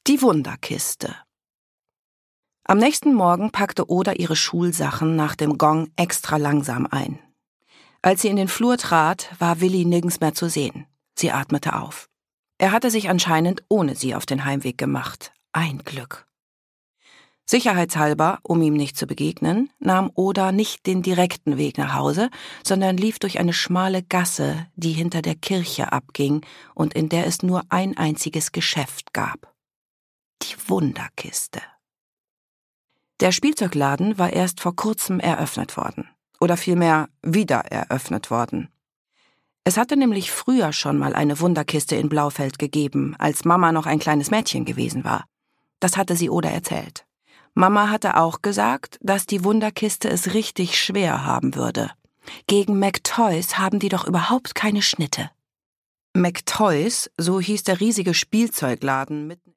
Die Wunderkiste. Am nächsten Morgen packte Oda ihre Schulsachen nach dem Gong extra langsam ein. Als sie in den Flur trat, war Willi nirgends mehr zu sehen. Sie atmete auf. Er hatte sich anscheinend ohne sie auf den Heimweg gemacht. Ein Glück. Sicherheitshalber, um ihm nicht zu begegnen, nahm Oda nicht den direkten Weg nach Hause, sondern lief durch eine schmale Gasse, die hinter der Kirche abging und in der es nur ein einziges Geschäft gab. Die Wunderkiste. Der Spielzeugladen war erst vor kurzem eröffnet worden. Oder vielmehr wieder eröffnet worden. Es hatte nämlich früher schon mal eine Wunderkiste in Blaufeld gegeben, als Mama noch ein kleines Mädchen gewesen war. Das hatte sie Oda erzählt. Mama hatte auch gesagt, dass die Wunderkiste es richtig schwer haben würde. Gegen McToys haben die doch überhaupt keine Schnitte. McToys, so hieß der riesige Spielzeugladen mitten